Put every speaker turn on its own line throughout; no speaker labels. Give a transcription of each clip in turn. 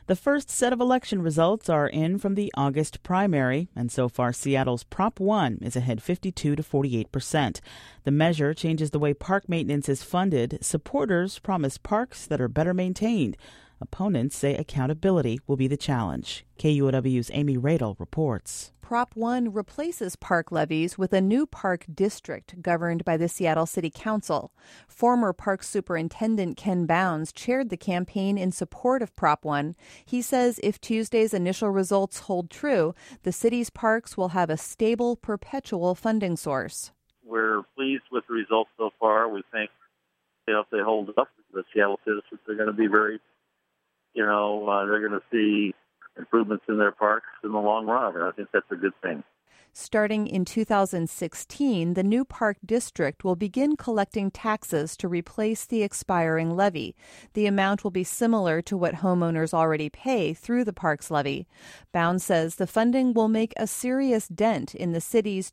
The first set of election results are in from the August primary, and so far Seattle's Prop 1 is ahead 52 to 48%. The measure changes the way park maintenance is funded. Supporters promise parks that are better maintained. Opponents say accountability will be the challenge. KUOW's Amy Radel reports.
Prop 1 replaces park levies with a new park district governed by the Seattle City Council. Former Park Superintendent Ken Bounds chaired the campaign in support of Prop 1. He says if Tuesday's initial results hold true, the city's parks will have a stable, perpetual funding source.
We're pleased with the results so far. We think if they hold up, the Seattle citizens are going to be very, they're going to see improvements in their parks in the long run, and I think that's a good thing.
Starting in 2016, the new park district will begin collecting taxes to replace the expiring levy. The amount will be similar to what homeowners already pay through the park's levy. Bounds says the funding will make a serious dent in the city's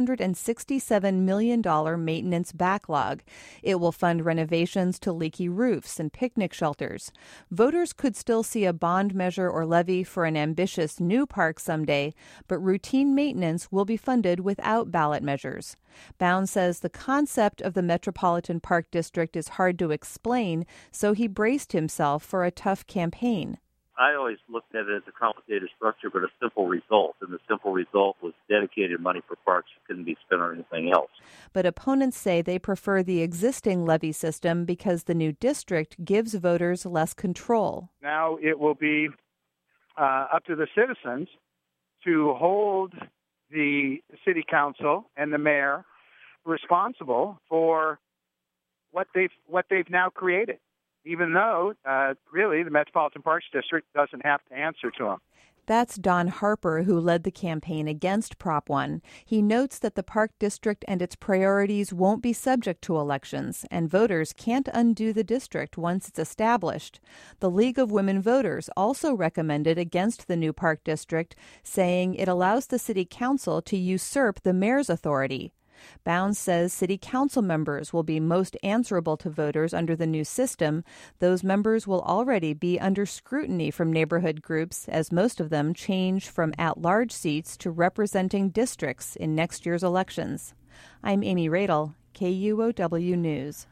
$267 million maintenance backlog. It will fund renovations to leaky roofs and picnic shelters. Voters could still see a bond measure or levy for an ambitious new park someday, but routine maintenance will be funded without ballot measures. Bounds says the concept of the Metropolitan Park District is hard to explain, so he braced himself for a tough campaign.
I always looked at it as a complicated structure, but a simple result, and the simple result was dedicated money for parks that couldn't be spent on anything else.
But opponents say they prefer the existing levy system because the new district gives voters less control.
Now it will be up to the citizens to hold the city council and the mayor responsible for what they've now created, even though really the Metropolitan Parks District doesn't have to answer to them.
That's Don Harper, who led the campaign against Prop 1. He notes that the park district and its priorities won't be subject to elections, and voters can't undo the district once it's established. The League of Women Voters also recommended against the new park district, saying it allows the city council to usurp the mayor's authority. Bounds says city council members will be most answerable to voters under the new system. Those members will already be under scrutiny from neighborhood groups, as most of them change from at-large seats to representing districts in next year's elections. I'm Amy Radel, KUOW News.